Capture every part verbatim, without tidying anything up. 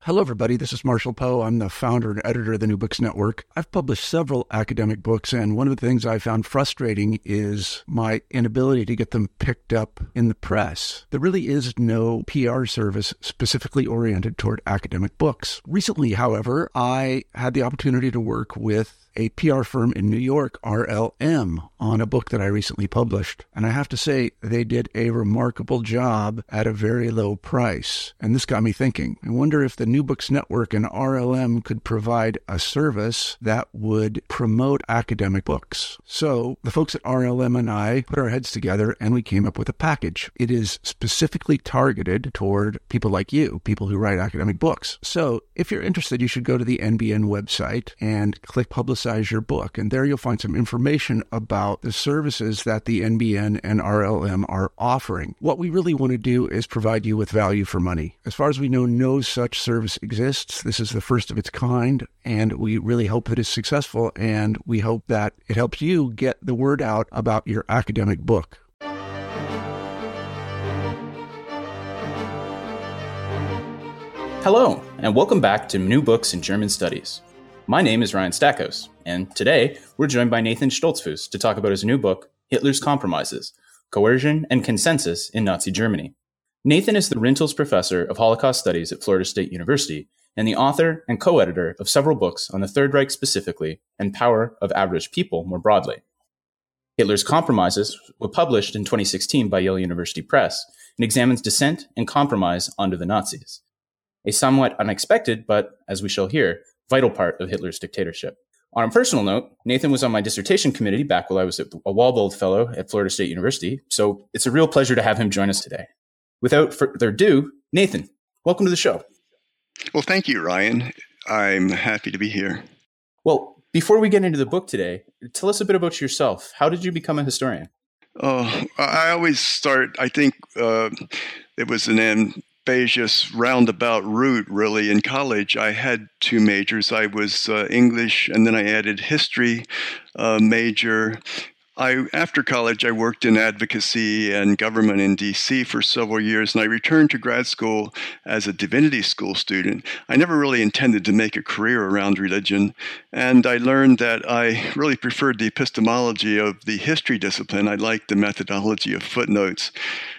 Hello, everybody. This is Marshall Poe. I'm the founder and editor of the New Books Network. I've published several academic books, and one of the things I found frustrating is my inability to get them picked up in the press. There really is no P R service specifically oriented toward academic books. Recently, however, I had the opportunity to work with a P R firm in New York, R L M, on a book that I recently published. And I have to say, they did a remarkable job at a very low price. And this got me thinking, I wonder if the New Books Network and R L M could provide a service that would promote academic books. So the folks at R L M and I put our heads together and we came up with a package. It is specifically targeted toward people like you, people who write academic books. So if you're interested, you should go to the N B N website and click Publicize your book. And there you'll find some information about the services that the N B N and R L M are offering. What we really want to do is provide you with value for money. As far as we know, no such service exists. This is the first of its kind, and we really hope that it's successful, and we hope that it helps you get the word out about your academic book. Hello, and welcome back to New Books in German Studies. My name is Ryan Stackhouse, and today we're joined by Nathan Stoltzfus to talk about his new book, Hitler's Compromises, Coercion and Consensus in Nazi Germany. Nathan is the Rintels Professor of Holocaust Studies at Florida State University and the author and co-editor of several books on the Third Reich specifically and power of average people more broadly. Hitler's Compromises was published in twenty sixteen by Yale University Press and examines dissent and compromise under the Nazis. A somewhat unexpected, but, as we shall hear, vital part of Hitler's dictatorship. On a personal note, Nathan was on my dissertation committee back while I was a Walbold Fellow at Florida State University, so it's a real pleasure to have him join us today. Without further ado, Nathan, welcome to the show. Well, thank you, Ryan. I'm happy to be here. Well, before we get into the book today, tell us a bit about yourself. How did you become a historian? Oh, I always start, I think uh, it was an ambitious roundabout route, really. In college, I had two majors. I was uh, English, and then I added history uh, major. I, after college, I worked in advocacy and government in D C for several years, and I returned to grad school as a divinity school student. I never really intended to make a career around religion, and I learned that I really preferred the epistemology of the history discipline. I liked the methodology of footnotes.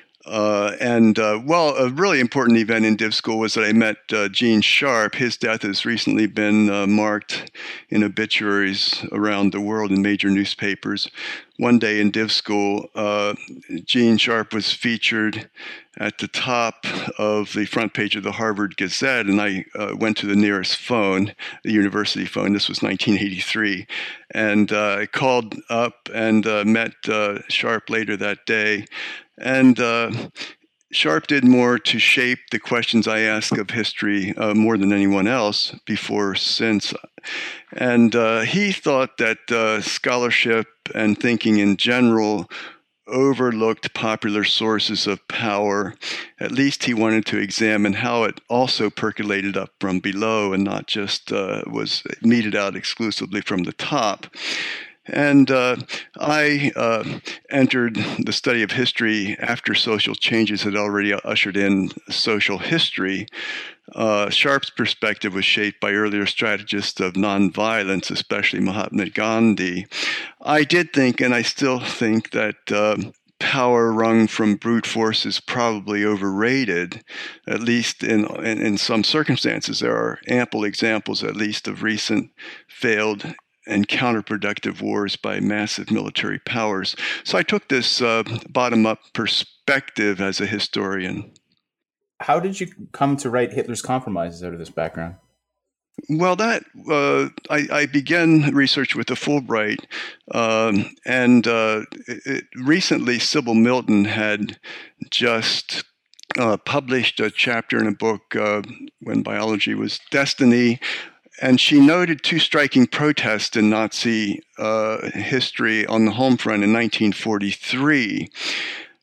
Uh, and, uh, well, a really important event in Div School was that I met uh, Gene Sharp. His death has recently been uh, marked in obituaries around the world in major newspapers. One day in Div School, uh, Gene Sharp was featured at the top of the front page of the Harvard Gazette, and I uh, went to the nearest phone, the university phone. This was nineteen eighty-three. And uh, I called up and uh, met uh, Sharp later that day. And uh, Sharp did more to shape the questions I ask of history uh, more than anyone else before since. And uh, he thought that uh, scholarship and thinking in general overlooked popular sources of power. At least he wanted to examine how it also percolated up from below and not just uh, was meted out exclusively from the top. And uh, I uh, entered the study of history after social changes had already ushered in social history. Uh, Sharp's perspective was shaped by earlier strategists of nonviolence, especially Mahatma Gandhi. I did think, and I still think, that uh, power wrung from brute force is probably overrated, at least in, in, in some circumstances. There are ample examples, at least, of recent failed and counterproductive wars by massive military powers. So I took this uh, bottom-up perspective as a historian. How did you come to write Hitler's Compromises out of this background? Well, that uh, I, I began research with the Fulbright, um, and uh, it, it, recently Sybil Milton had just uh, published a chapter in a book, uh, When Biology Was Destiny. And she noted two striking protests in Nazi uh, history on the home front in nineteen forty-three.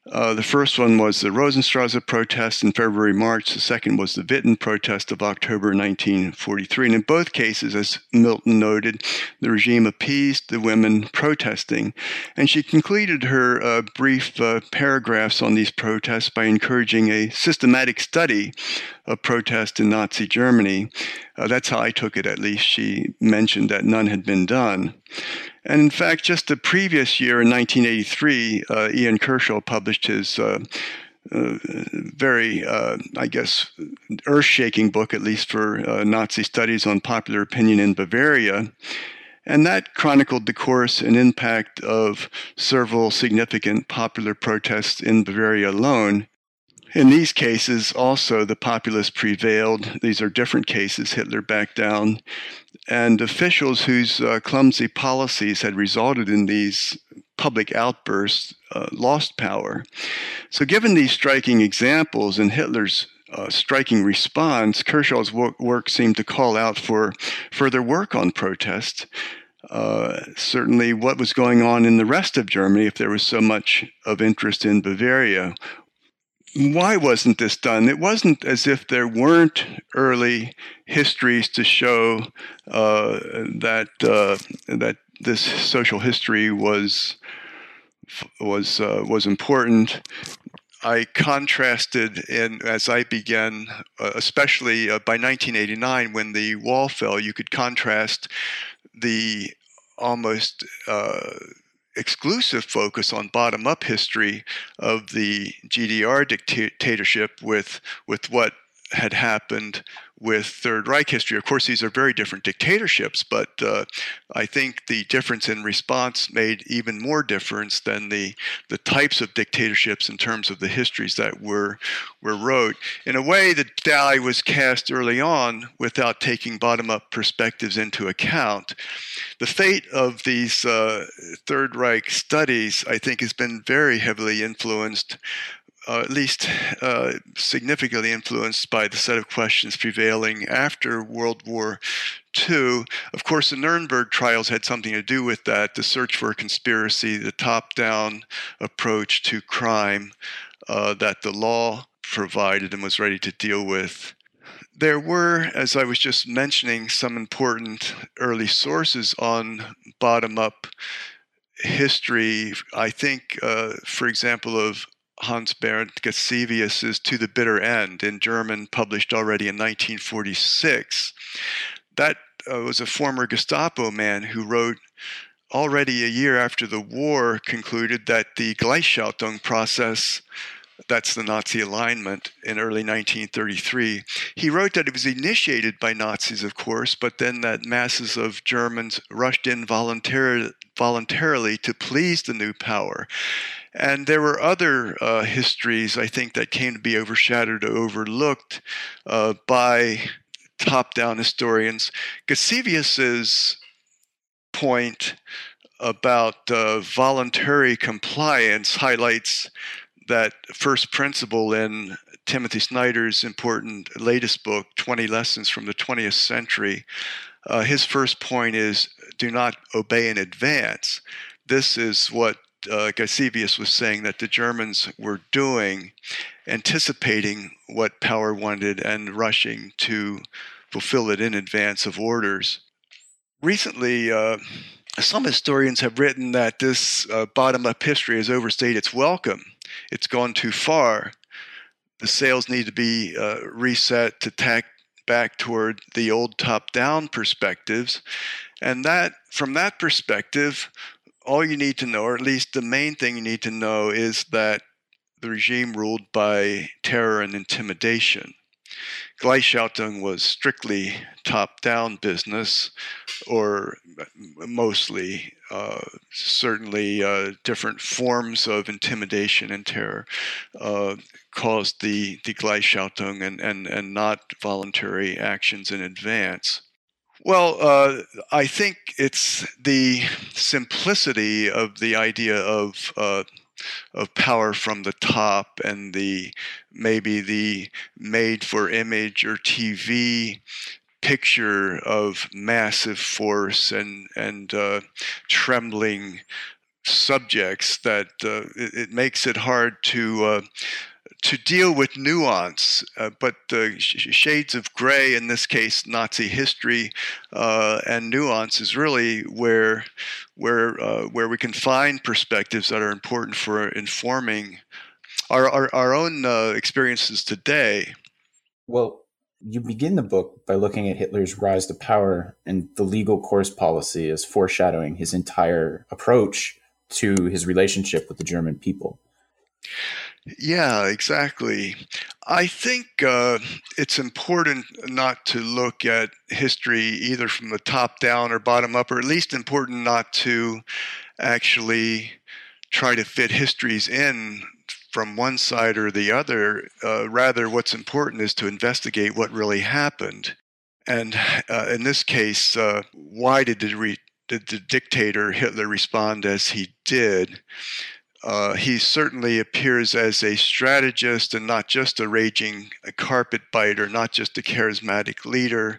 Uh, the first one was the Rosenstrasse protest in February, March. The second was the Witten protest of October nineteen forty-three. And in both cases, as Milton noted, the regime appeased the women protesting. And she concluded her uh, brief uh, paragraphs on these protests by encouraging a systematic study of protest in Nazi Germany. Uh, that's how I took it, at least. She mentioned that none had been done. And in fact, just the previous year in nineteen eighty-three, uh, Ian Kershaw published his uh, uh, very, uh, I guess, earth-shaking book, at least for uh, Nazi studies on popular opinion in Bavaria. And that chronicled the course and impact of several significant popular protests in Bavaria alone. In these cases, also, the populace prevailed. These are different cases. Hitler backed down. And officials whose uh, clumsy policies had resulted in these public outbursts uh, lost power. So given these striking examples and Hitler's uh, striking response, Kershaw's work, work seemed to call out for further work on protest. Uh, certainly what was going on in the rest of Germany, if there was so much of interest in Bavaria. Why wasn't this done? It wasn't as if there weren't early histories to show uh, that uh, that this social history was was uh, was important. I contrasted, in as I began, uh, especially uh, by nineteen eighty-nine, when the wall fell. You could contrast the almost uh, exclusive focus on bottom-up history of the G D R dictatorship with with what had happened with Third Reich history. Of course, these are very different dictatorships, but uh, I think the difference in response made even more difference than the the types of dictatorships in terms of the histories that were were wrote. In a way, the die was cast early on without taking bottom-up perspectives into account. The fate of these uh, Third Reich studies, I think, has been very heavily influenced, Uh, at least uh, significantly influenced by the set of questions prevailing after World War Two. Of course, the Nuremberg trials had something to do with that, the search for a conspiracy, the top-down approach to crime uh, that the law provided and was ready to deal with. There were, as I was just mentioning, some important early sources on bottom-up history. I think, uh, for example, of Hans Bernd Gasevius's To the Bitter End, in German, published already in nineteen forty-six. That uh, was a former Gestapo man who wrote already a year after the war, concluded that the Gleichschaltung process, that's the Nazi alignment, in early nineteen thirty-three, he wrote that it was initiated by Nazis, of course, but then that masses of Germans rushed in voluntarily, voluntarily to please the new power. And there were other uh, histories, I think, that came to be overshadowed or overlooked uh, by top-down historians. Gasevius's point about uh, voluntary compliance highlights that first principle in Timothy Snyder's important latest book, twenty Lessons from the twentieth Century. Uh, his first point is, do not obey in advance. This is what uh, Gasevius was saying that the Germans were doing, anticipating what power wanted and rushing to fulfill it in advance of orders. Recently, uh, some historians have written that this uh, bottom-up history has overstayed its welcome. It's gone too far. The sails need to be uh, reset to tack back toward the old top-down perspectives. And that, from that perspective, all you need to know, or at least the main thing you need to know, is that the regime ruled by terror and intimidation. Gleichschaltung was strictly top-down business, or mostly, uh, certainly uh, different forms of intimidation and terror uh, caused the, the Gleichschaltung and, and, and not voluntary actions in advance. Well, uh, I think it's the simplicity of the idea of uh, of power from the top and the maybe the made-for-image or T V picture of massive force and and uh, trembling subjects that uh, it, it makes it hard to uh, to deal with nuance, uh, but the sh- shades of gray, in this case, Nazi history, uh, and nuance is really where where uh, where we can find perspectives that are important for informing our our, our own uh, experiences today. Well, you begin the book by looking at Hitler's rise to power and the legal course policy as foreshadowing his entire approach to his relationship with the German people. Yeah, exactly. I think uh, it's important not to look at history either from the top down or bottom up, or at least important not to actually try to fit histories in from one side or the other. Uh, rather, what's important is to investigate what really happened. And uh, in this case, uh, why did the, re- did the dictator Hitler respond as he did? Uh, he certainly appears as a strategist and not just a raging carpet biter, not just a charismatic leader.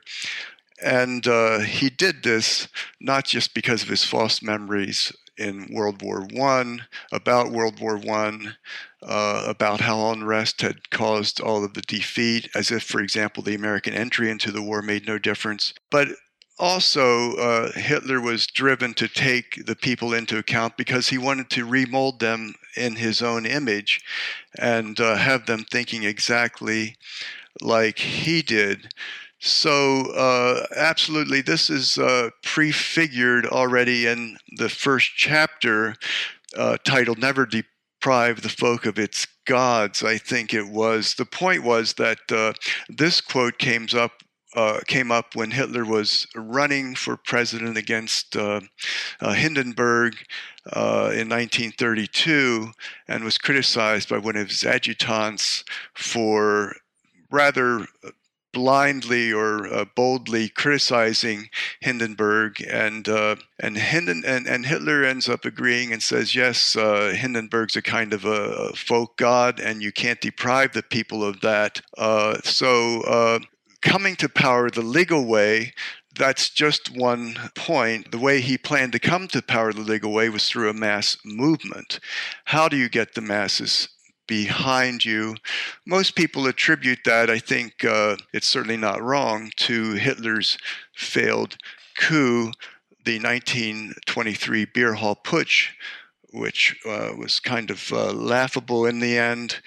And uh, he did this not just because of his false memories in World War One, about World War One, uh, about how unrest had caused all of the defeat, as if, for example, the American entry into the war made no difference. But also, uh, Hitler was driven to take the people into account because he wanted to remold them in his own image and uh, have them thinking exactly like he did. So, uh, absolutely, this is uh, prefigured already in the first chapter, uh, titled Never Deprive the Folk of Its Gods, I think it was. The point was that uh, this quote came up Uh, came up when Hitler was running for president against uh, uh, Hindenburg uh, in nineteen thirty-two, and was criticized by one of his adjutants for rather blindly or uh, boldly criticizing Hindenburg, and uh, and, Hinden- and and Hitler ends up agreeing and says, yes, uh, Hindenburg's a kind of a, a folk god, and you can't deprive the people of that. Uh, so. Uh, Coming to power the legal way, that's just one point. The way he planned to come to power the legal way was through a mass movement. How do you get the masses behind you? Most people attribute that, I think uh, it's certainly not wrong, to Hitler's failed coup, the nineteen twenty-three Beer Hall Putsch, which uh, was kind of uh, laughable in the end.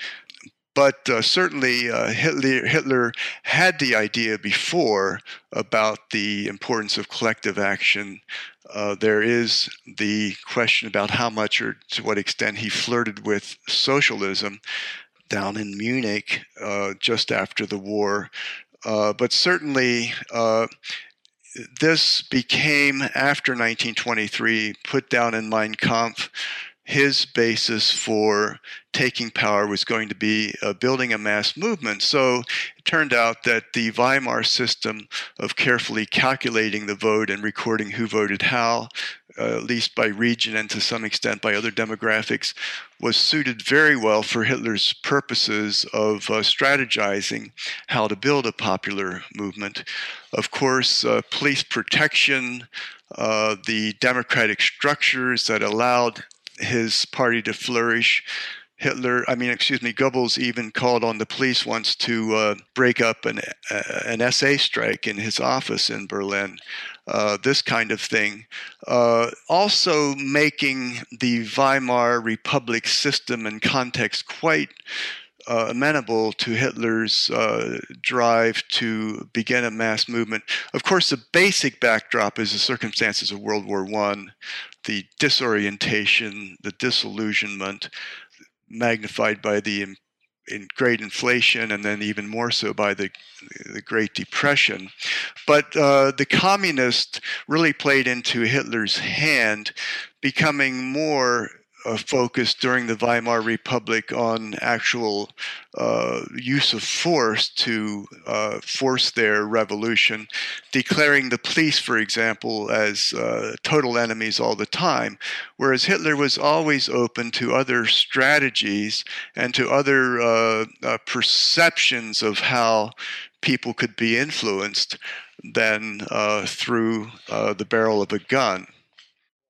But uh, certainly uh, Hitler, Hitler had the idea before about the importance of collective action. Uh, there is the question about how much or to what extent he flirted with socialism down in Munich uh, just after the war. Uh, but certainly uh, this became, after nineteen twenty-three, put down in Mein Kampf. His basis for taking power was going to be uh, building a mass movement. So it turned out that the Weimar system of carefully calculating the vote and recording who voted how, uh, at least by region and to some extent by other demographics, was suited very well for Hitler's purposes of uh, strategizing how to build a popular movement. Of course, uh, police protection, uh, the democratic structures that allowed his party to flourish. Hitler, I mean, excuse me, Goebbels even called on the police once to uh, break up an, uh, an S A strike in his office in Berlin. Uh, this kind of thing. Uh, also making the Weimar Republic system and context quite uh, amenable to Hitler's uh, drive to begin a mass movement. Of course, the basic backdrop is the circumstances of World War One, the disorientation, the disillusionment, magnified by the in, in great inflation, and then even more so by the the Great Depression. But uh, the communists really played into Hitler's hand, becoming more uh, focused during the Weimar Republic on actual uh, use of force to uh, force their revolution, declaring the police, for example, as uh, total enemies all the time, whereas Hitler was always open to other strategies and to other uh, uh, perceptions of how people could be influenced than uh, through uh, the barrel of a gun.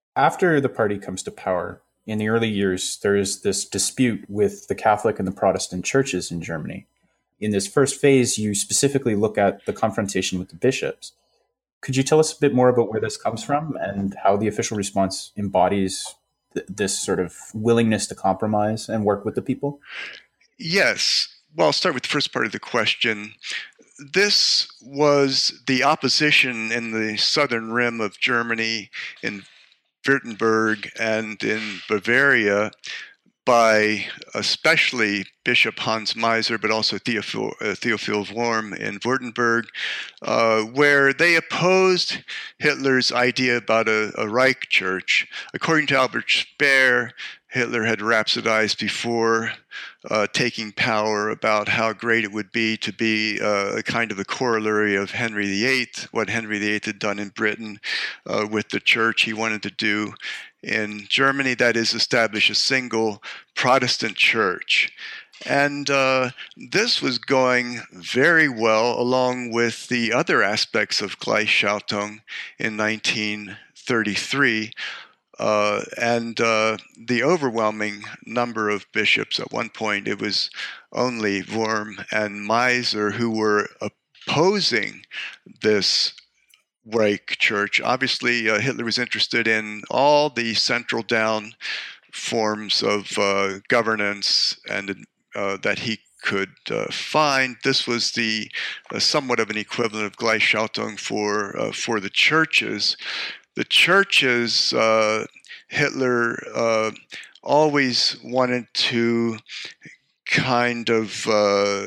After the party comes to power, in the early years, there is this dispute with the Catholic and the Protestant churches in Germany. In this first phase, you specifically look at the confrontation with the bishops. Could you tell us a bit more about where this comes from and how the official response embodies th- this sort of willingness to compromise and work with the people? Yes. Well, I'll start with the first part of the question. This was the opposition in the southern rim of Germany, in Württemberg and in Bavaria, by especially Bishop Hans Meiser, but also Theophil, uh, Theophil Worm in Württemberg, uh, where they opposed Hitler's idea about a, a Reich Church. According to Albert Speer, Hitler had rhapsodized before uh, taking power about how great it would be to be uh, a kind of a corollary of Henry the Eighth, what Henry the Eighth had done in Britain uh, with the church. He wanted to do in Germany, that is, establish a single Protestant church. And uh, this was going very well along with the other aspects of Gleichschaltung in nineteen thirty-three. Uh, and uh, the overwhelming number of bishops, at one point it was only Wurm and Meiser who were opposing this Reich Church. Obviously, uh, Hitler was interested in all the central down forms of uh, governance and uh, that he could uh, find. This was the uh, somewhat of an equivalent of Gleichschaltung for uh, for the churches. The churches, uh, Hitler uh, always wanted to kind of uh,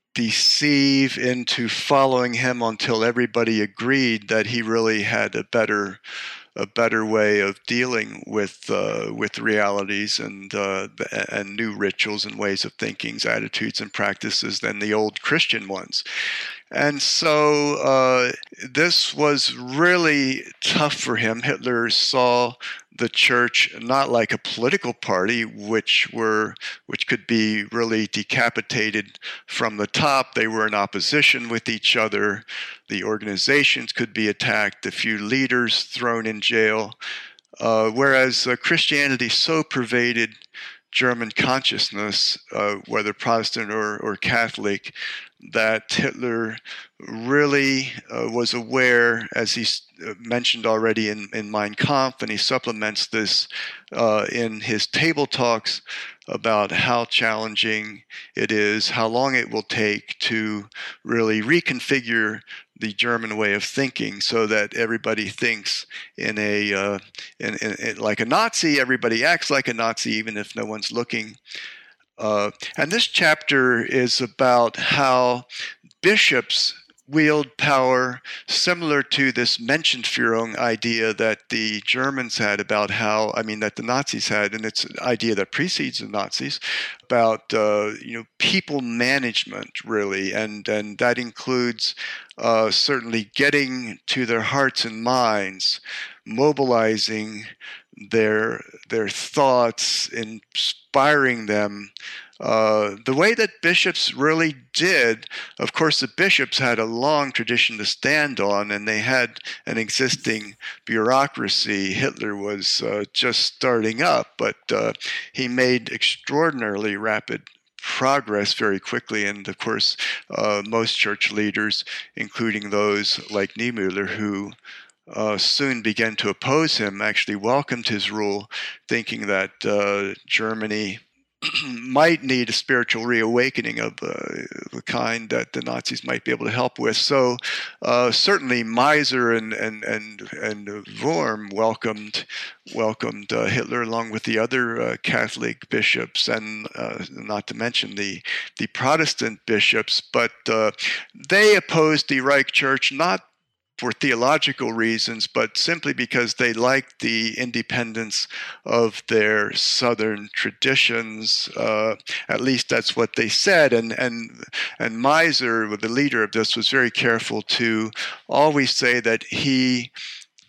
deceive into following him until everybody agreed that he really had a better a better way of dealing with uh, with realities and uh, and new rituals and ways of thinking, attitudes and practices than the old Christian ones. And so uh, this was really tough for him. Hitler saw the church not like a political party, which were which could be really decapitated from the top. They were in opposition with each other. The organizations could be attacked. A few leaders thrown in jail. Uh, whereas uh, Christianity so pervaded German consciousness, uh, whether Protestant or, or Catholic, that Hitler really uh, was aware, as he mentioned already in, in Mein Kampf, and he supplements this uh, in his table talks about how challenging it is, how long it will take to really reconfigure the German way of thinking so that everybody thinks in a uh, in, in, in, like a Nazi. Everybody acts like a Nazi, even if no one's looking. Uh, and this chapter is about how bishops wield power similar to this Menschenführung idea that the Germans had about how, I mean, that the Nazis had, and it's an idea that precedes the Nazis, about, uh, you know, people management, really, and, and that includes uh, certainly getting to their hearts and minds, mobilizing their their thoughts, inspiring them, uh, the way that bishops really did. Of course, the bishops had a long tradition to stand on, and they had an existing bureaucracy. Hitler was uh, just starting up, but uh, he made extraordinarily rapid progress very quickly. And of course, uh, most church leaders, including those like Niemöller, who Uh, soon began to oppose him, actually welcomed his rule, thinking that uh, Germany might need a spiritual reawakening of uh, the kind that the Nazis might be able to help with. So uh, certainly Meiser and and and and Wurm welcomed welcomed uh, Hitler along with the other uh, Catholic bishops, and uh, not to mention the the Protestant bishops. But uh, they opposed the Reich Church not for theological reasons, but simply because they liked the independence of their southern traditions. Uh, at least that's what they said. And and and Meiser, the leader of this, was very careful to always say that he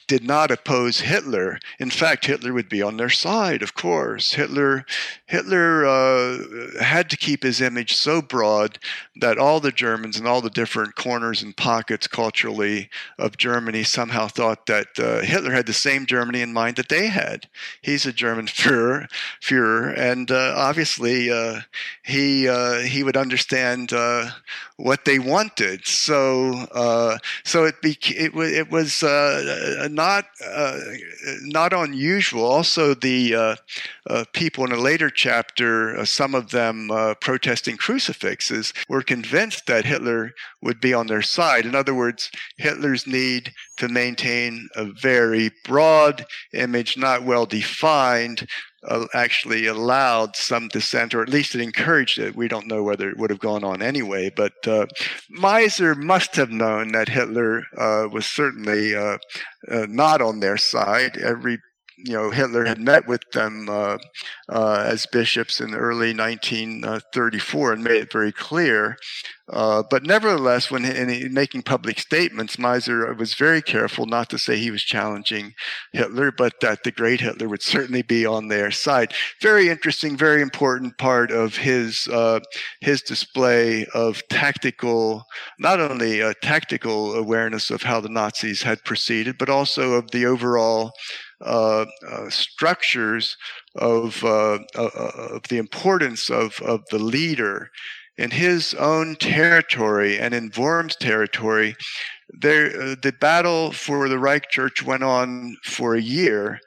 did not oppose Hitler. In fact, Hitler would be on their side, of course. Hitler, Hitler uh, had to keep his image so broad that all the Germans and all the different corners and pockets culturally of Germany somehow thought that uh, Hitler had the same Germany in mind that they had. He's a German Führer, Führer and uh, obviously uh, he uh, he would understand uh, what they wanted. So uh, so it be, it, it was uh, not uh, not unusual. Also, the uh, uh, people in a later chapter, uh, some of them uh, protesting crucifixes, were convinced that Hitler would be on their side. In other words, Hitler's need to maintain a very broad image, not well defined, uh, actually allowed some dissent, or at least it encouraged it. We don't know whether it would have gone on anyway, but uh, Meiser must have known that Hitler uh, was certainly uh, uh, not on their side. Every You know, Hitler had met with them uh, uh, as bishops in early nineteen thirty-four and made it very clear. Uh, but nevertheless, when in, in making public statements, Meiser was very careful not to say he was challenging Hitler, but that the great Hitler would certainly be on their side. Very interesting, very important part of his uh, his display of tactical, not only a tactical awareness of how the Nazis had proceeded, but also of the overall Uh, uh, structures of uh, uh, of the importance of, of the leader in his own territory and in Worm's territory. There, uh, the battle for the Reich Church went on for a year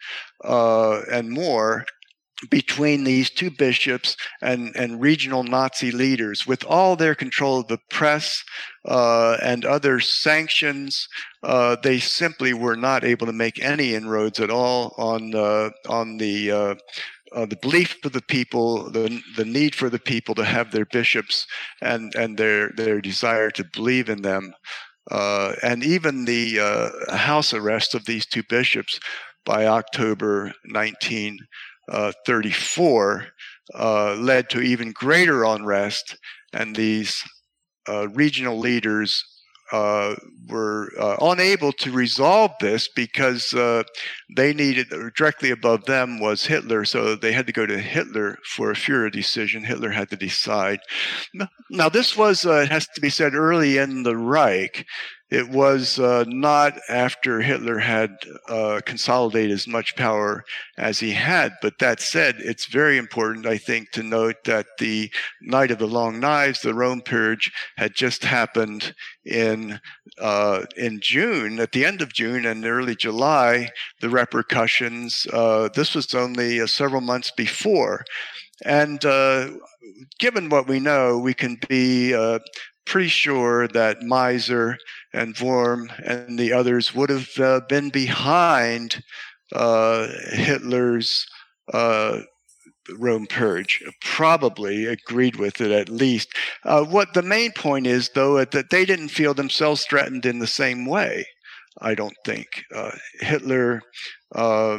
uh, and more between these two bishops and, and regional Nazi leaders, with all their control of the press uh, and other sanctions. Uh, they simply were not able to make any inroads at all on uh, on the uh, uh, the belief of the people, the the need for the people to have their bishops and and their their desire to believe in them, uh, and even the uh, house arrest of these two bishops by October nineteen thirty-four uh, led to even greater unrest, and these uh, regional leaders uh, were uh, unable to resolve this because uh, they needed, directly above them was Hitler, so they had to go to Hitler for a Führer decision. Hitler had to decide. Now, this was, uh, it has to be said, early in the Reich. It was uh, not after Hitler had uh, consolidated as much power as he had. But that said, it's very important, I think, to note that the Night of the Long Knives, the Rome Purge, had just happened in uh, in June, at the end of June and early July. The repercussions, uh, this was only uh, several months before. And uh, given what we know, we can be uh, pretty sure that Meiser and Worm and the others would have uh, been behind uh, Hitler's uh, Rome Purge, probably agreed with it at least. Uh, what the main point is, though, that they didn't feel themselves threatened in the same way, I don't think. Uh, Hitler uh,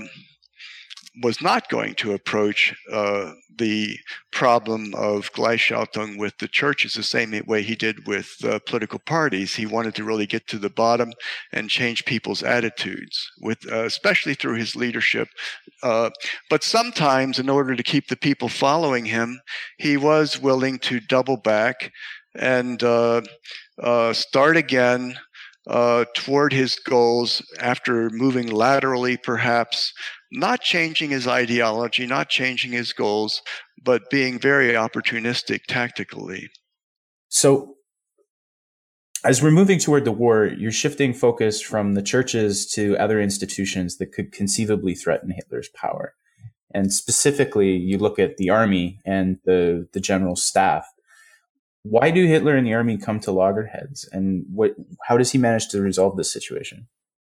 was not going to approach uh, the problem of Gleichschaltung with the churches the same way he did with uh, political parties. He wanted to really get to the bottom and change people's attitudes, with uh, especially through his leadership. Uh, but sometimes, in order to keep the people following him, he was willing to double back and uh, uh, start again uh, toward his goals after moving laterally, perhaps, not changing his ideology, not changing his goals, but being very opportunistic tactically. So as we're moving toward the war, you're shifting focus from the churches to other institutions that could conceivably threaten Hitler's power. And specifically, you look at the army and the, the general staff. Why do Hitler and the army come to loggerheads? And what, how does he manage to resolve this situation?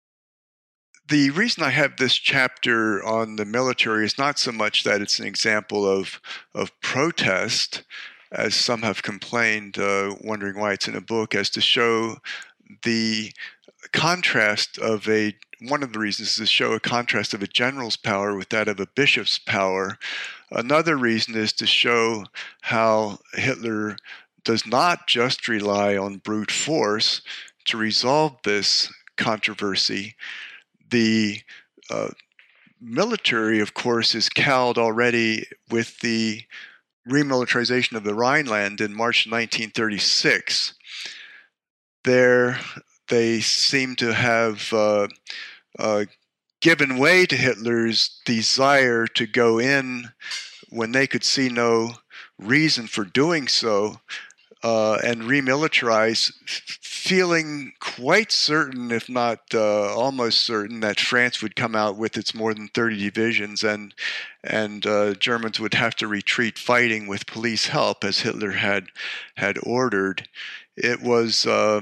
The reason I have this chapter on the military is not so much that it's an example of of protest, as some have complained, uh, wondering why it's in a book, as to show the contrast of a, one of the reasons is to show a contrast of a general's power with that of a bishop's power. Another reason is to show how Hitler does not just rely on brute force to resolve this controversy. the uh, military, of course, is cowed already with the remilitarization of the Rhineland in March nineteen thirty-six. There, they seem to have uh, uh, given way to Hitler's desire to go in when they could see no reason for doing so, uh, and remilitarize, feeling quite certain, if not uh, almost certain, that France would come out with its more than thirty divisions, and and uh, Germans would have to retreat fighting with police help, as Hitler had had ordered. It was uh,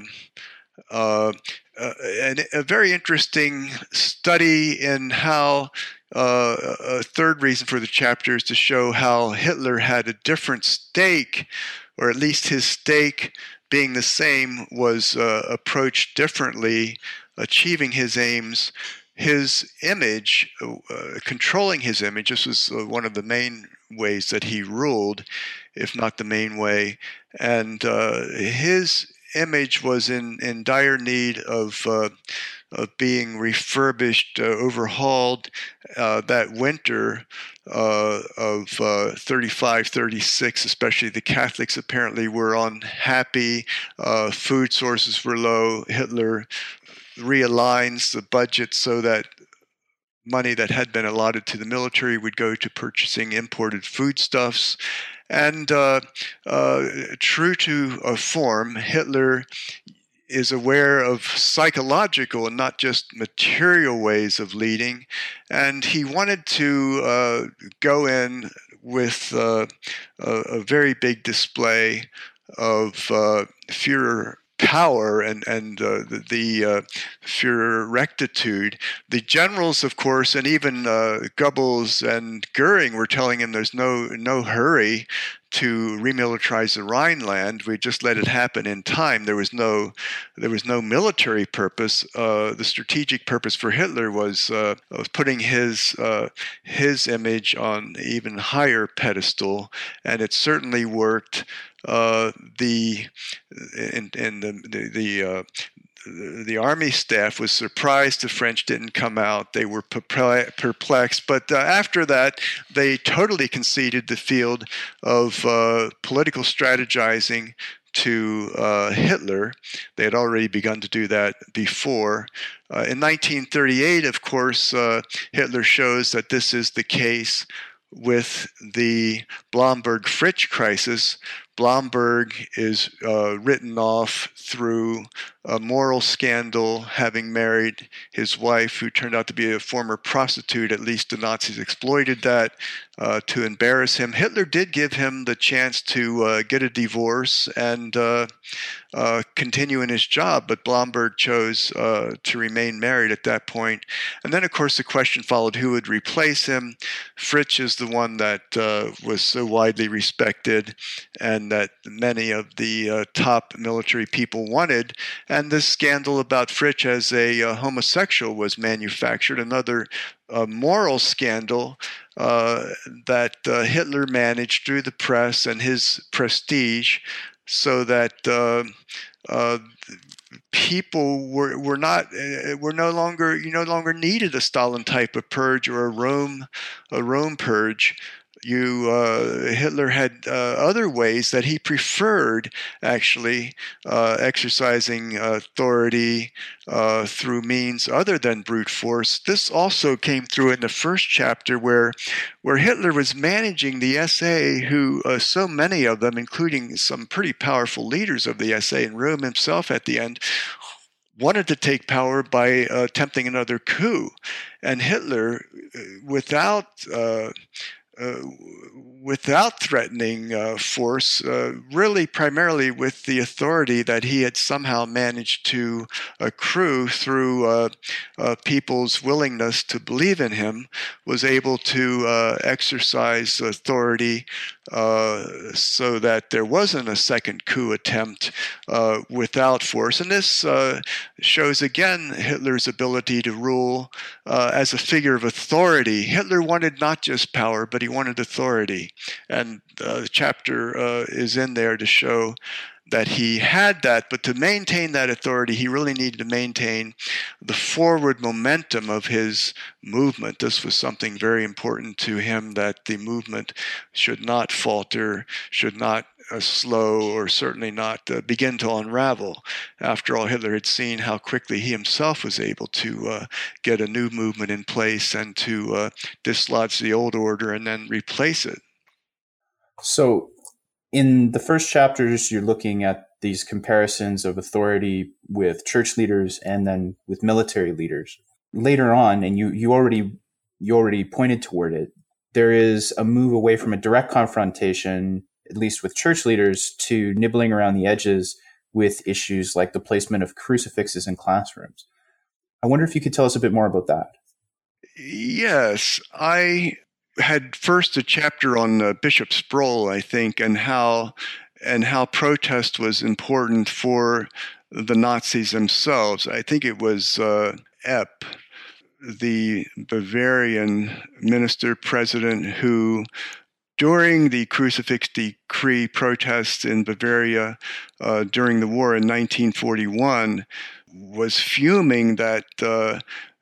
uh, uh, an, a very interesting study in how uh, a third reason for the chapter is to show how Hitler had a different stake, or at least his stake being the same was uh, approached differently, achieving his aims. His image, uh, controlling his image, this was uh, one of the main ways that he ruled, if not the main way. And uh, his image was in, in dire need of uh, of being refurbished, uh, overhauled. Uh, that winter uh, of uh, thirty-five, thirty-six, especially the Catholics apparently were unhappy. Uh, food sources were low. Hitler realigns the budget so that money that had been allotted to the military would go to purchasing imported foodstuffs. And uh, uh, true to a form, Hitler is aware of psychological and not just material ways of leading, and he wanted to uh, go in with uh, a, a very big display of uh, Führer power and and uh, the, the uh, Führer rectitude. The generals, of course, and even uh, Goebbels and Goering were telling him there's no no hurry to remilitarize the Rhineland. We just let it happen in time. There was no there was no military purpose. Uh, the strategic purpose for Hitler was uh, was putting his uh, his image on an even higher pedestal, and it certainly worked. Uh, the in, in the the, the uh, the army staff was surprised the French didn't come out. They were perplexed. But uh, after that, they totally conceded the field of uh, political strategizing to uh, Hitler. They had already begun to do that before. Uh, in nineteen thirty-eight, of course, uh, Hitler shows that this is the case with the Blomberg-Fritsch crisis. Blomberg is uh, written off through a moral scandal, having married his wife, who turned out to be a former prostitute. At least the Nazis exploited that uh, to embarrass him. Hitler did give him the chance to uh, get a divorce and uh, uh, continue in his job, but Blomberg chose uh, to remain married at that point. And then, of course, the question followed who would replace him. Fritsch is the one that uh, was so widely respected and that many of the uh, top military people wanted. And this scandal about Fritsch as a uh, homosexual was manufactured, another uh, moral scandal uh, that uh, Hitler managed through the press and his prestige, so that uh, uh, people were were not uh, were no longer you no longer needed a Stalin type of purge or a Rome a Rome purge. You uh, Hitler had uh, other ways that he preferred, actually, uh, exercising authority uh, through means other than brute force. This also came through in the first chapter, where where Hitler was managing the S A, who uh, so many of them, including some pretty powerful leaders of the S A and Röhm himself at the end, wanted to take power by uh, attempting another coup. And Hitler, without uh, Uh, without threatening uh, force, uh, really primarily with the authority that he had somehow managed to accrue through uh, uh, people's willingness to believe in him, was able to uh, exercise authority uh, so that there wasn't a second coup attempt uh, without force. And this uh, shows again Hitler's ability to rule uh, as a figure of authority. Hitler wanted not just power, but he wanted authority. And uh, the chapter uh, is in there to show that he had that, but to maintain that authority, he really needed to maintain the forward momentum of his movement. This was something very important to him, that the movement should not falter, should not uh, slow, or certainly not uh, begin to unravel. After all, Hitler had seen how quickly he himself was able to uh, get a new movement in place and to uh, dislodge the old order and then replace it. So in the first chapters, you're looking at these comparisons of authority with church leaders and then with military leaders. Later on, and you, you already you already pointed toward it, there is a move away from a direct confrontation, at least with church leaders, to nibbling around the edges with issues like the placement of crucifixes in classrooms. I wonder if you could tell us a bit more about that. Yes, I had first a chapter on uh, Bishop Sproul, I think, and how and how protest was important for the Nazis themselves. I think it was uh, Epp, the Bavarian minister president, who during the Crucifix Decree protests in Bavaria uh, during the war in nineteen forty-one was fuming that uh,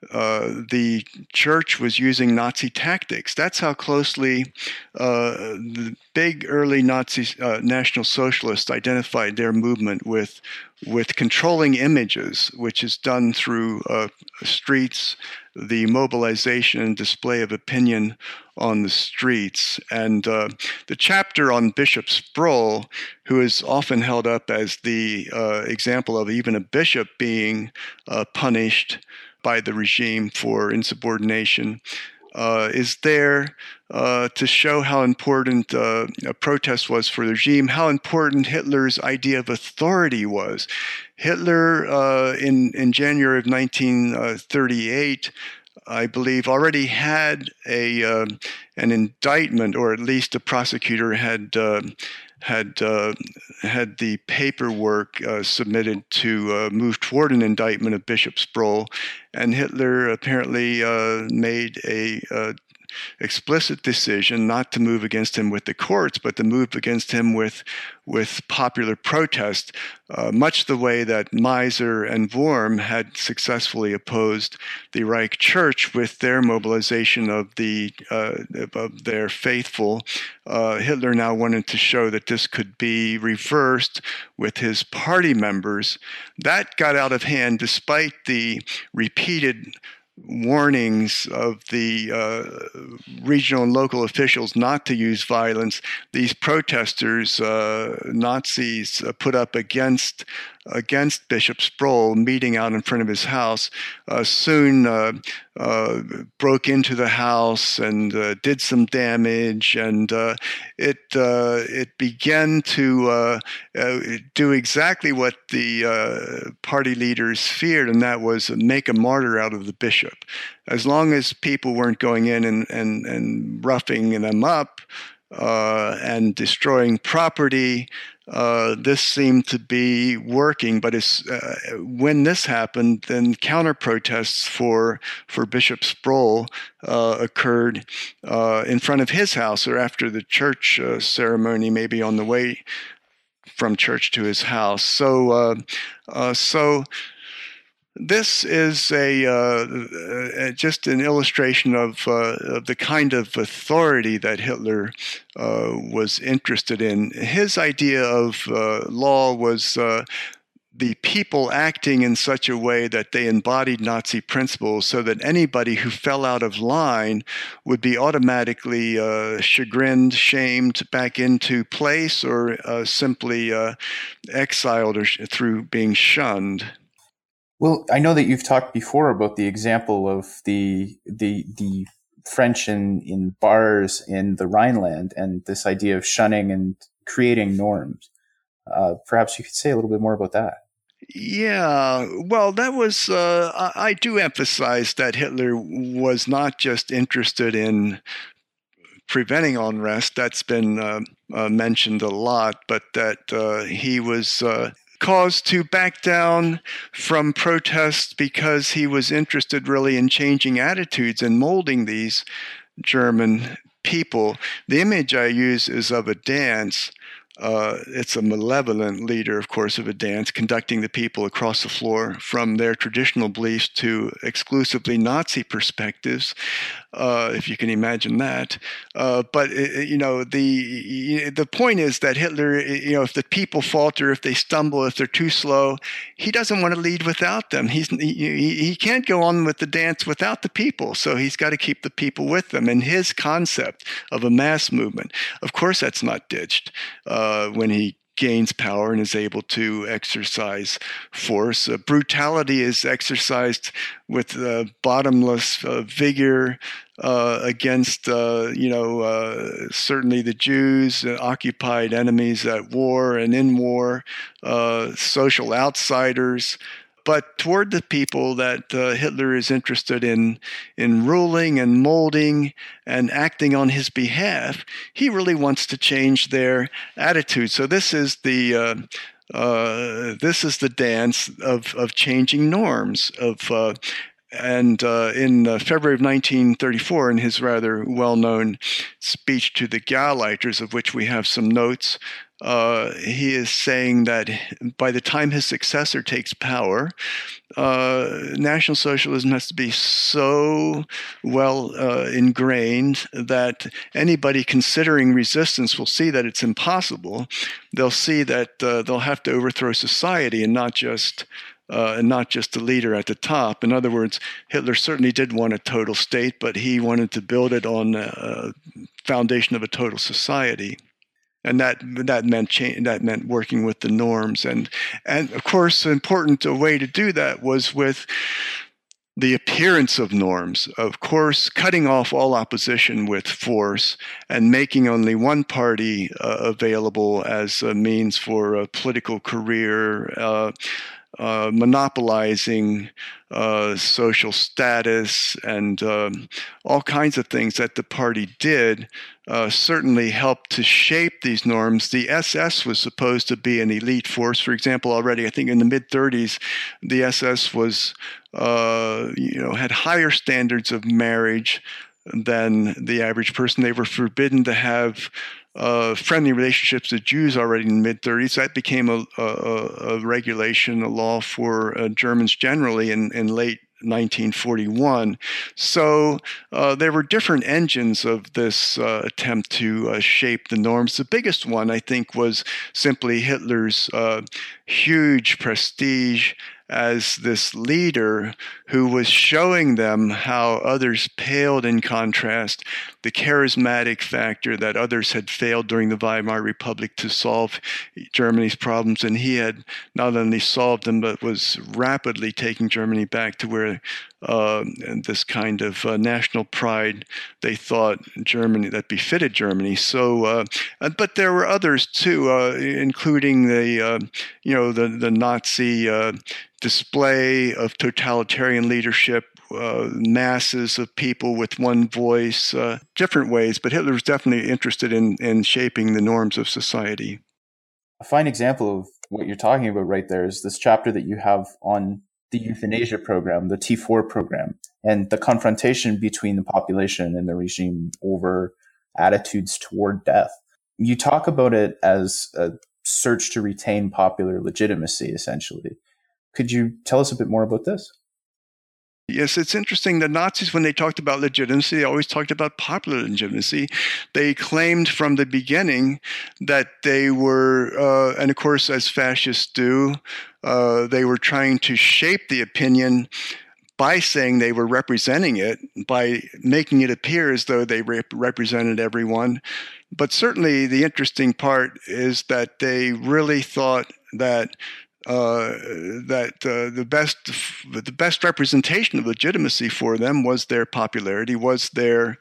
uh, the church was using Nazi tactics. That's how closely uh, the big early Nazi uh, National Socialists identified their movement with with controlling images, which is done through uh, streets, the mobilization and display of opinion on the streets. And uh, the chapter on Bishop Sproul, who is often held up as the uh, example of even a bishop being uh, punished by the regime for insubordination, uh, is there uh, to show how important uh, a protest was for the regime, how important Hitler's idea of authority was. Hitler, uh, in, in January of nineteen thirty-eight, I believe, already had a uh, an indictment, or at least a prosecutor had uh, had uh, had the paperwork uh, submitted to uh, move toward an indictment of Bishop Sproul, and Hitler apparently uh, made a uh, explicit decision not to move against him with the courts, but to move against him with with popular protest, uh, much the way that Meiser and Worm had successfully opposed the Reich Church with their mobilization of the uh, of their faithful. Uh, Hitler now wanted to show that this could be reversed with his party members. That got out of hand despite the repeated warnings of the uh, regional and local officials not to use violence. These protesters, uh, Nazis, uh, put up against against Bishop Sproul, meeting out in front of his house, uh, soon uh, uh, broke into the house and uh, did some damage, and uh, it uh, it began to uh, uh, do exactly what the uh, party leaders feared, and that was make a martyr out of the bishop. As long as people weren't going in and, and, and roughing them up uh, and destroying property, Uh, this seemed to be working, but it's, uh, when this happened, then counter-protests for for Bishop Sproul uh, occurred uh, in front of his house, or after the church uh, ceremony, maybe on the way from church to his house. So, uh, uh, so this is a uh, uh, just an illustration of, uh, of the kind of authority that Hitler uh, was interested in. His idea of uh, law was uh, the people acting in such a way that they embodied Nazi principles, so that anybody who fell out of line would be automatically uh, chagrined, shamed back into place, or uh, simply uh, exiled or sh- through being shunned. Well, I know that you've talked before about the example of the the the French in, in bars in the Rhineland, and this idea of shunning and creating norms. Uh, perhaps you could say a little bit more about that. Yeah, well, that was, uh, I, I do emphasize that Hitler was not just interested in preventing unrest, that's been uh, uh, mentioned a lot, but that uh, he was uh, caused to back down from protests because he was interested really in changing attitudes and molding these German people. The image I use is of a dance. Uh, it's a malevolent leader, of course, of a dance, conducting the people across the floor from their traditional beliefs to exclusively Nazi perspectives, uh, if you can imagine that. Uh, but, you know, the the point is that Hitler, you know, if the people falter, if they stumble, if they're too slow, he doesn't want to lead without them. He's he, he can't go on with the dance without the people, so he's got to keep the people with them. And his concept of a mass movement, of course, that's not ditched uh, when he gains power and is able to exercise force. Uh, brutality is exercised with uh, bottomless uh, vigor uh, against, uh, you know, uh, certainly the Jews, uh, occupied enemies at war and in war, uh, social outsiders. But toward the people that uh, Hitler is interested in in ruling and molding and acting on his behalf, he really wants to change their attitude. So this is the uh, uh, this is the dance of of changing norms of. Uh, And uh, in uh, February of nineteen thirty-four, in his rather well-known speech to the Gauleiters, of which we have some notes, uh, he is saying that by the time his successor takes power, uh, National Socialism has to be so well uh, ingrained that anybody considering resistance will see that it's impossible. They'll see that uh, they'll have to overthrow society and not just Uh, and not just the leader at the top. In other words, Hitler certainly did want a total state, but he wanted to build it on a foundation of a total society, and that that meant change, that meant working with the norms. And and of course, an important way to do that was with the appearance of norms. Of course, cutting off all opposition with force and making only one party uh, available as a means for a political career. Uh, Uh, monopolizing uh, social status and um, all kinds of things that the party did uh, certainly helped to shape these norms. The S S was supposed to be an elite force. For example, already I think in the mid thirties, the S S was uh, you know had higher standards of marriage than the average person. They were forbidden to have Uh, friendly relationships with Jews already in the mid thirties. That became a, a, a regulation, a law for uh, Germans generally in, in late nineteen forty-one. So uh, there were different engines of this uh, attempt to uh, shape the norms. The biggest one, I think, was simply Hitler's uh, huge prestige as this leader who was showing them how others paled in contrast, the charismatic factor that others had failed during the Weimar Republic to solve Germany's problems. And he had not only solved them, but was rapidly taking Germany back to where uh, this kind of uh, national pride they thought Germany, that befitted Germany. So, uh, but there were others too, uh, including the, uh, you know, the, the Nazi uh, display of totalitarian leadership, uh, masses of people with one voice, uh, different ways. But Hitler was definitely interested in, in shaping the norms of society. A fine example of what you're talking about right there is this chapter that you have on the euthanasia program, the T four program, and the confrontation between the population and the regime over attitudes toward death. You talk about it as a search to retain popular legitimacy, essentially. Could you tell us a bit more about this? Yes, it's interesting. The Nazis, when they talked about legitimacy, they always talked about popular legitimacy. They claimed from the beginning that they were, uh, and of course, as fascists do, uh, they were trying to shape the opinion by saying they were representing it, by making it appear as though they rep- represented everyone. But certainly the interesting part is that they really thought that Uh, that uh, the best the best representation of legitimacy for them was their popularity, was their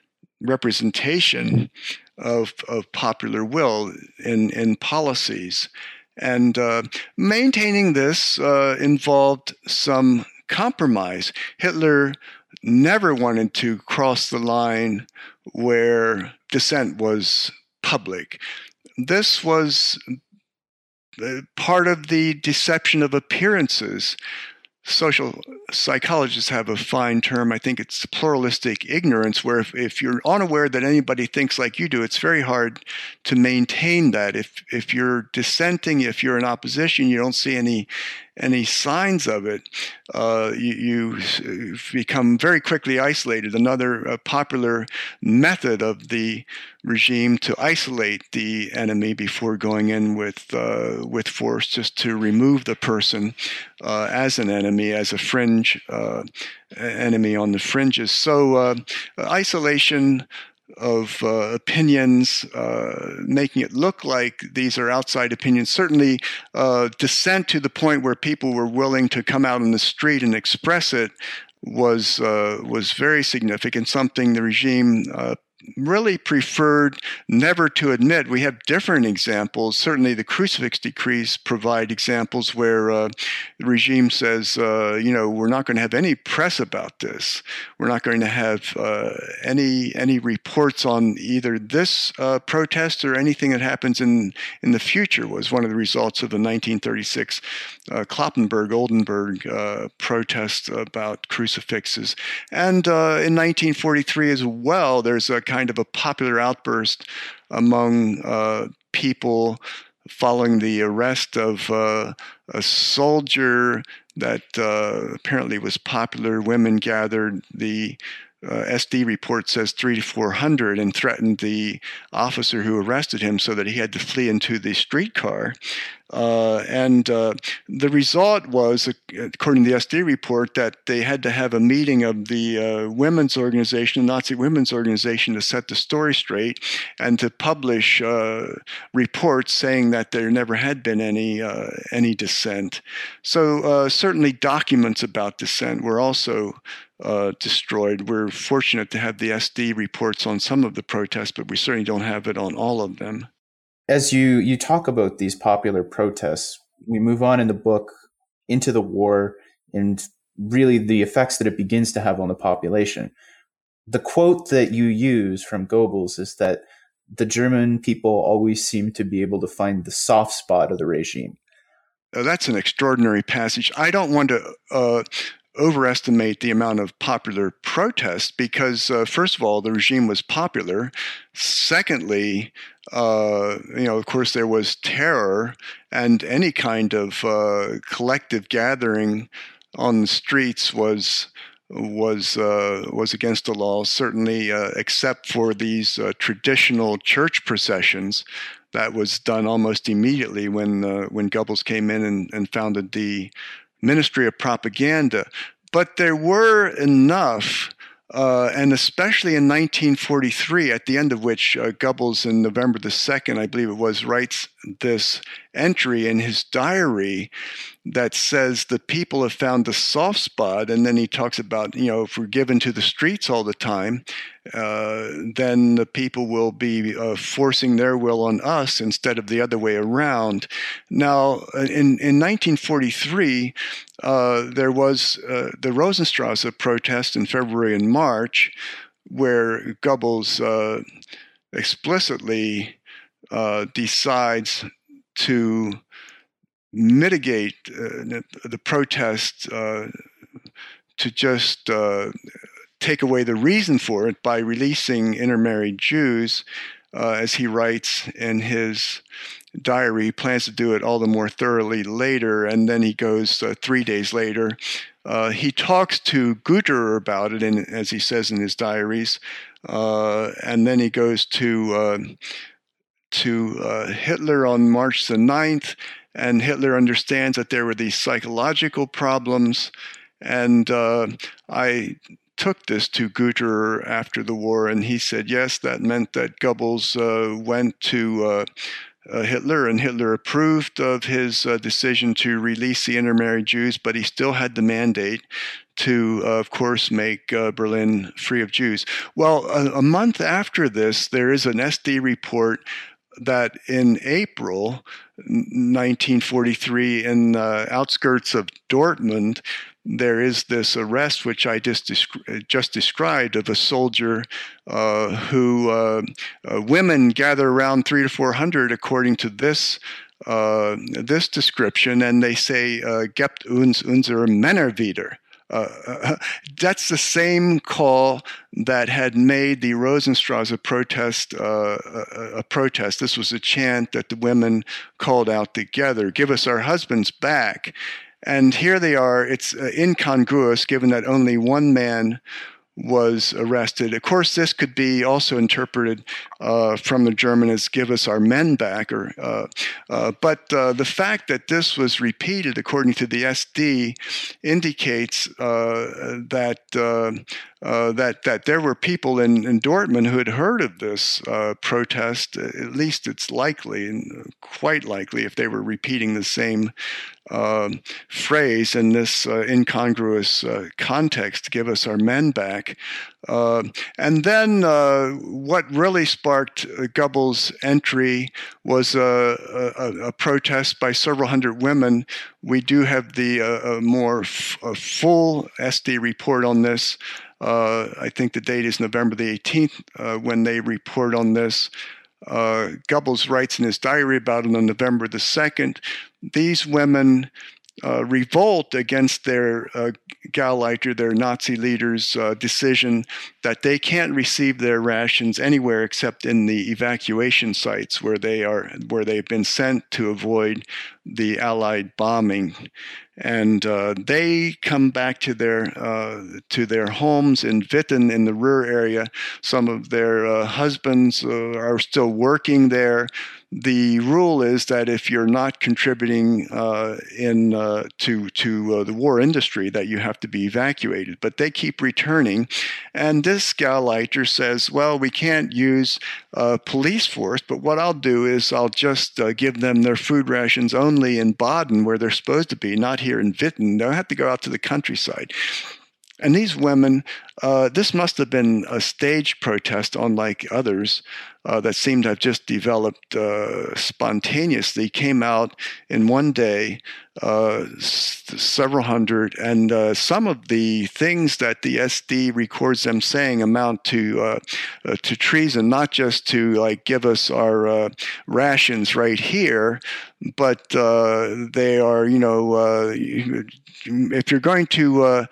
representation of of popular will in in policies, and uh, maintaining this uh, involved some compromise. Hitler never wanted to cross the line where dissent was public. This was part of the deception of appearances. social psychologists have a fine term. I think it's pluralistic ignorance, where if, if you're unaware that anybody thinks like you do, it's very hard to maintain that. If if you're dissenting, if you're in opposition, you don't see any any signs of it, uh, you, you become very quickly isolated. Another uh, popular method of the regime to isolate the enemy before going in with uh, with force, just to remove the person uh, as an enemy, as a fringe uh, enemy on the fringes. So uh, isolation of uh, opinions, uh, making it look like these are outside opinions. Certainly uh, dissent to the point where people were willing to come out on the street and express it was uh, was very significant, something the regime uh, really preferred never to admit. We have different examples. Certainly the crucifix decrees provide examples where uh, the regime says, uh, you know, we're not going to have any press about this. We're not going to have uh, any any reports on either this uh, protest or anything that happens in, in the future. Was one of the results of the nineteen thirty-six uh, Kloppenburg-Oldenburg uh, protest about crucifixes. And uh, in nineteen forty-three as well, there's a kind of a popular outburst among uh, people following the arrest of uh, a soldier that uh, apparently was popular. Women gathered. The uh, S D report says three to four hundred, and threatened the officer who arrested him so that he had to flee into the streetcar. Uh, and uh, the result was, according to the S D report, that they had to have a meeting of the uh, women's organization, the Nazi women's organization, to set the story straight and to publish uh, reports saying that there never had been any uh, any dissent. So uh, certainly documents about dissent were also uh, destroyed. We're fortunate to have the S D reports on some of the protests, but we certainly don't have it on all of them. As you, you talk about these popular protests, we move on in the book into the war and really the effects that it begins to have on the population. The quote that you use from Goebbels is that the German people always seem to be able to find the soft spot of the regime. Uh, that's an extraordinary passage. I don't want to uh, overestimate the amount of popular protests because, uh, first of all, the regime was popular. Secondly, uh, you know, of course, there was terror, and any kind of uh, collective gathering on the streets was was uh, was against the law. Certainly, uh, except for these uh, traditional church processions. That was done almost immediately when uh, when Goebbels came in and, and founded the Ministry of Propaganda. But there were enough, uh, and especially in nineteen forty-three, at the end of which uh, Goebbels, in November the second, I believe it was, writes this entry in his diary that says the people have found the soft spot. And then he talks about, you know, if we're given to the streets all the time, uh, then the people will be uh, forcing their will on us instead of the other way around. Now, in, in nineteen forty-three, uh, there was uh, the Rosenstrasse protest in February and March, where Goebbels uh, explicitly uh, decides to mitigate uh, the protest, uh, to just uh, take away the reason for it by releasing intermarried Jews. Uh, as he writes in his diary, he plans to do it all the more thoroughly later, and then he goes uh, three days later. Uh, he talks to Güterer about it, in, as he says in his diaries, uh, and then he goes to uh, to uh, Hitler on March the ninth, and Hitler understands that there were these psychological problems. And uh, I took this to Güterer after the war, and he said, yes, that meant that Goebbels uh, went to uh, uh, Hitler, and Hitler approved of his uh, decision to release the intermarried Jews, but he still had the mandate to, uh, of course, make uh, Berlin free of Jews. Well, a, a month after this, there is an S D report that in April nineteen forty-three, in the outskirts of Dortmund, there is this arrest, which I just, descri- just described, of a soldier uh, who uh, uh, women gather around three to four hundred, according to this uh, this description, and they say, uh, "Gebt uns unsere Männer wieder." Uh, uh, that's the same call that had made the Rosenstrasse protest uh, a, a protest. This was a chant that the women called out together: "Give us our husbands back." And here they are. It's uh, incongruous, given that only one man was arrested. Of course, this could be also interpreted uh, from the German as "give us our men back," or uh, uh, but uh, the fact that this was repeated, according to the S D, indicates uh, that uh, uh, that that there were people in, in Dortmund who had heard of this uh, protest. At least it's likely, and quite likely, if they were repeating the same Uh, phrase in this uh, incongruous uh, context, "give us our men back." Uh, and then uh, what really sparked uh, Goebbels' entry was a, a, a protest by several hundred women. We do have the uh, a more f- a full S D report on this. Uh, I think the date is November the eighteenth uh, when they report on this. Uh, Goebbels writes in his diary about it on November the second. These women uh, revolt against their uh, Gauleiter, their Nazi leader's uh, decision that they can't receive their rations anywhere except in the evacuation sites where they are, where they've been sent to avoid the Allied bombing. And uh, they come back to their uh, to their homes in Witten in the Ruhr area. Some of their uh, husbands uh, are still working there. The rule is that if you're not contributing uh, in uh, to to uh, the war industry, that you have to be evacuated. But they keep returning, and this Gauleiter says, "Well, we can't use uh, police force, but what I'll do is I'll just uh, give them their food rations only in Baden, where they're supposed to be, not here in Witten. They'll have to go out to the countryside." And these women, uh, this must have been a staged protest, unlike others uh, that seemed to have just developed uh, spontaneously, came out in one day, uh, s- several hundred. And uh, some of the things that the S D records them saying amount to uh, uh, to treason, not just to like give us our uh, rations right here, but uh, they are, you know, uh, if you're going to, uh,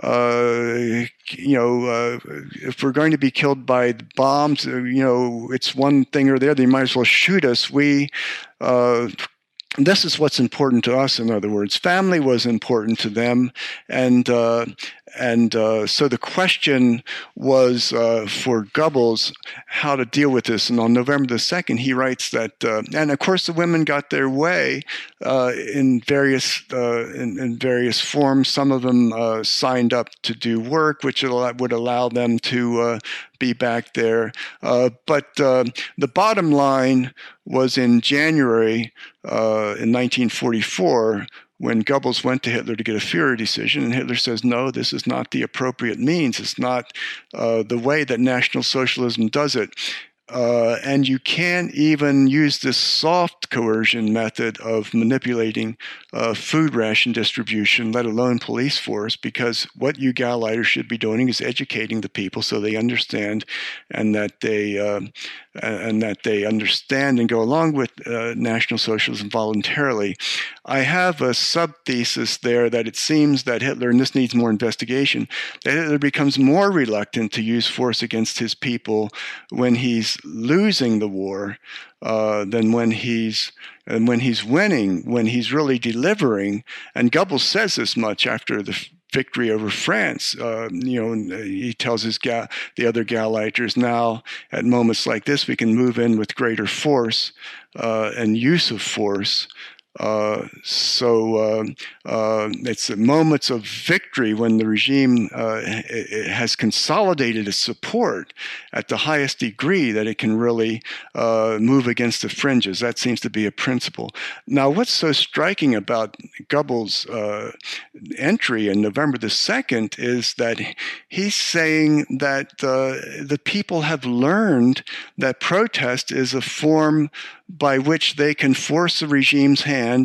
uh, you know, uh, if we're going to be killed by bombs, uh, you know, it's one thing or the other. You might as well shoot us. We, uh, this is what's important to us. In other words, family was important to them, and uh, and uh, so the question was uh, for Goebbels how to deal with this. And on November the second, he writes that, uh, and of course the women got their way uh, in various uh, in, in various forms. Some of them uh, signed up to do work, which would allow them to uh, be back there. Uh, but uh, the bottom line was in January uh, in nineteen forty-four, when Goebbels went to Hitler to get a Führer decision, and Hitler says, no, this is not the appropriate means. It's not uh, the way that National Socialism does it. Uh, and you can't even use this soft coercion method of manipulating uh, food ration distribution, let alone police force, because what you Gauleiters should be doing is educating the people so they understand, and that they uh, and that they understand and go along with uh, National Socialism voluntarily. I have a sub-thesis there that it seems that Hitler, and this needs more investigation, that Hitler becomes more reluctant to use force against his people when he's losing the war uh, than when he's and when he's winning, when he's really delivering. And Goebbels says this much after the victory over France. Uh, you know, he tells his ga- the other Gauleiters, now at moments like this, we can move in with greater force uh, and use of force. Uh, so uh, uh, it's moments of victory when the regime uh, it, it has consolidated its support at the highest degree that it can really uh, move against the fringes. That seems to be a principle. Now, what's so striking about Goebbels' uh, entry on November the second is that he's saying that uh, the people have learned that protest is a form by which they can force the regime's hand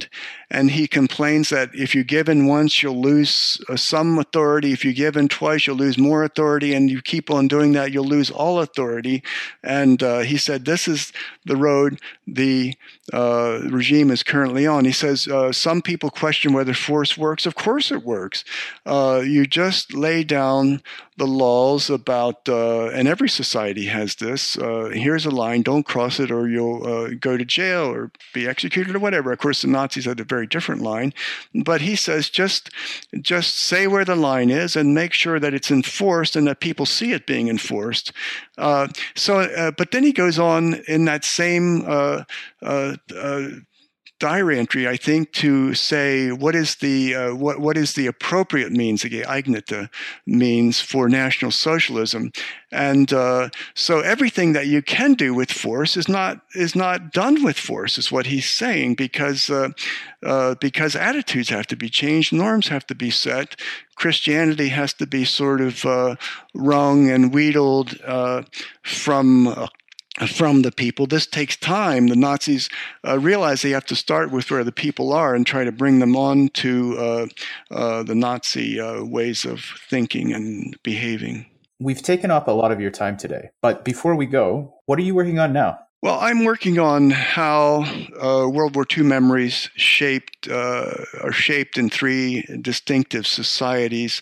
and he complains that if you give in once, you'll lose uh, some authority. If you give in twice, you'll lose more authority, and you keep on doing that, you'll lose all authority. And uh, he said, this is the road the uh, regime is currently on. He says, uh, some people question whether force works. Of course it works. Uh, you just lay down the laws about, uh, and every society has this, uh, here's a line, don't cross it or you'll uh, go to jail or be executed or whatever. Of course, the Nazis had a very different line. But he says, just, just say where the line is and make sure that it's enforced and that people see it being enforced. Uh, so, uh, but then he goes on in that same uh, uh, uh, diary entry, I think, to say what is the uh, what what is the appropriate means, the geeignete means for National Socialism, and uh, so everything that you can do with force is not is not done with force, is what he's saying, because uh, uh, because attitudes have to be changed, norms have to be set, Christianity has to be sort of uh, wrung and wheedled uh, from. Uh, from the people. This takes time. The Nazis uh, realize they have to start with where the people are and try to bring them on to uh, uh, the Nazi uh, ways of thinking and behaving. We've taken up a lot of your time today, but before we go, what are you working on now? Well, I'm working on how uh, World War Two memories shaped uh, are shaped in three distinctive societies.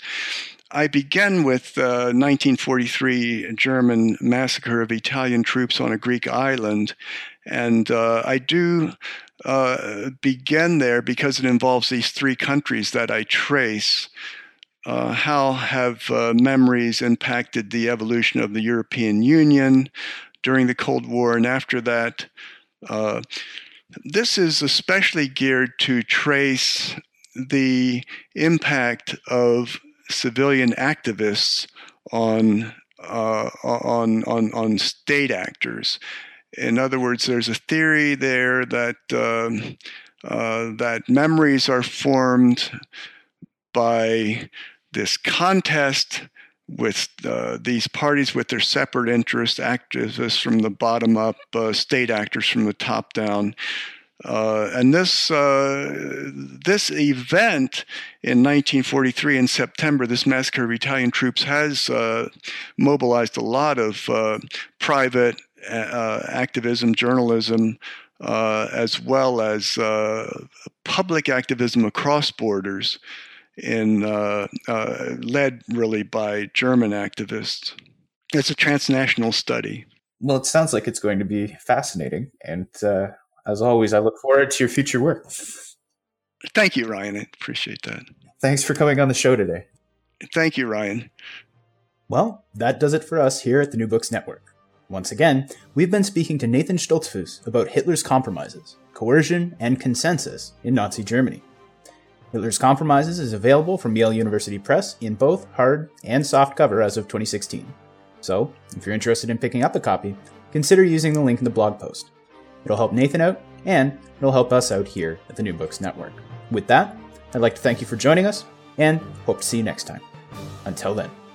I began with uh, nineteen forty-three German massacre of Italian troops on a Greek island. And uh, I do uh, begin there because it involves these three countries that I trace. Uh, how have uh, memories impacted the evolution of the European Union during the Cold War and after that? Uh, this is especially geared to trace the impact of civilian activists on uh, on on on state actors. In other words, there's a theory there that um, uh, that memories are formed by this contest with uh, these parties with their separate interests, activists from the bottom up, uh, state actors from the top down. Uh, and this uh, this event in nineteen forty-three in September, this massacre of Italian troops, has uh, mobilized a lot of uh, private uh, activism, journalism, uh, as well as uh, public activism across borders, in uh, uh, led really by German activists. It's a transnational study. Well, it sounds like it's going to be fascinating, and uh as always, I look forward to your future work. Thank you, Ryan. I appreciate that. Thanks for coming on the show today. Thank you, Ryan. Well, that does it for us here at the New Books Network. Once again, we've been speaking to Nathan Stoltzfus about Hitler's compromises, coercion, and consensus in Nazi Germany. Hitler's Compromises is available from Yale University Press in both hard and soft cover as of twenty sixteen. So, if you're interested in picking up a copy, consider using the link in the blog post. It'll help Nathan out, and it'll help us out here at the New Books Network. With that, I'd like to thank you for joining us, and hope to see you next time. Until then.